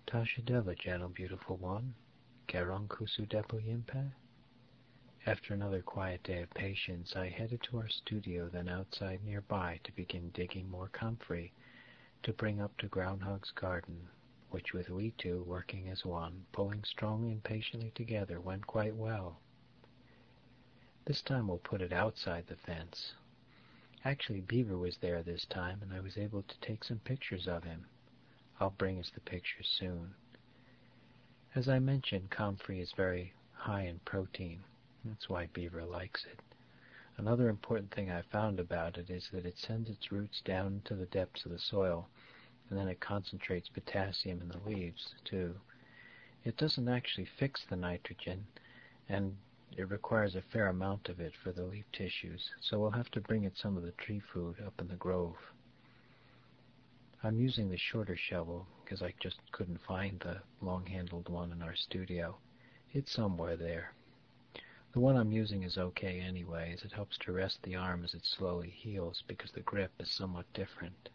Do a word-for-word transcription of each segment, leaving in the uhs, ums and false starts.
Tasha Deva, gentle beautiful one, Garong Kusu Depo Yimpe. After another quiet day of patience, I headed to our studio, then outside nearby to begin digging more comfrey to bring up to Groundhog's Garden, which with we two working as one, pulling strongly and patiently together, went quite well. This time we'll put it outside the fence. Actually, Beaver was there this time, and I was able to take some pictures of him. I'll bring us the pictures soon. As I mentioned, comfrey is very high in protein. That's why Beaver likes it. Another important thing I found about it is that it sends its roots down into the depths of the soil, and then it concentrates potassium in the leaves, too. It doesn't actually fix the nitrogen, and it requires a fair amount of it for the leaf tissues, so we'll have to bring it some of the tree food up in the grove. I'm using the shorter shovel because I just couldn't find the long-handled one in our studio. It's somewhere there. The one I'm using is okay anyway, as it helps to rest the arm as it slowly heals because the grip is somewhat different.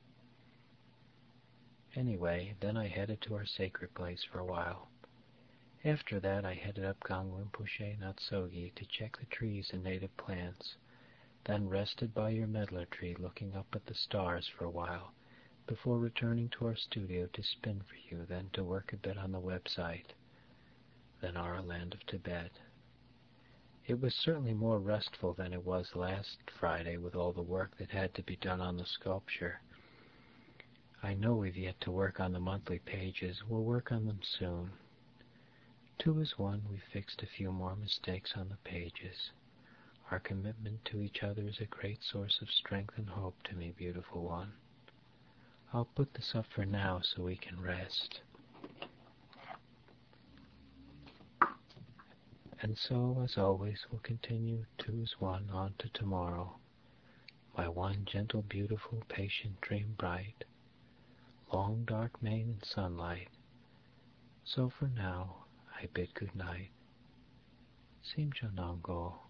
Anyway, then I headed to our sacred place for a while. After that, I headed up Gangwempushe Natsogi to check the trees and native plants, then rested by your medlar tree looking up at the stars for a while, before returning to our studio to spin for you, then to work a bit on the website, then our land of Tibet. It was certainly more restful than it was last Friday with all the work that had to be done on the sculpture. I know we've yet to work on the monthly pages. We'll work on them soon. Two is one, we've fixed a few more mistakes on the pages. Our commitment to each other is a great source of strength and hope to me, beautiful one. I'll put this up for now so we can rest. And so, as always, we'll continue two is one on to tomorrow. My one gentle, beautiful, patient dream bright, long dark mane and sunlight. So for now, I bid good night. Simcha Nongo.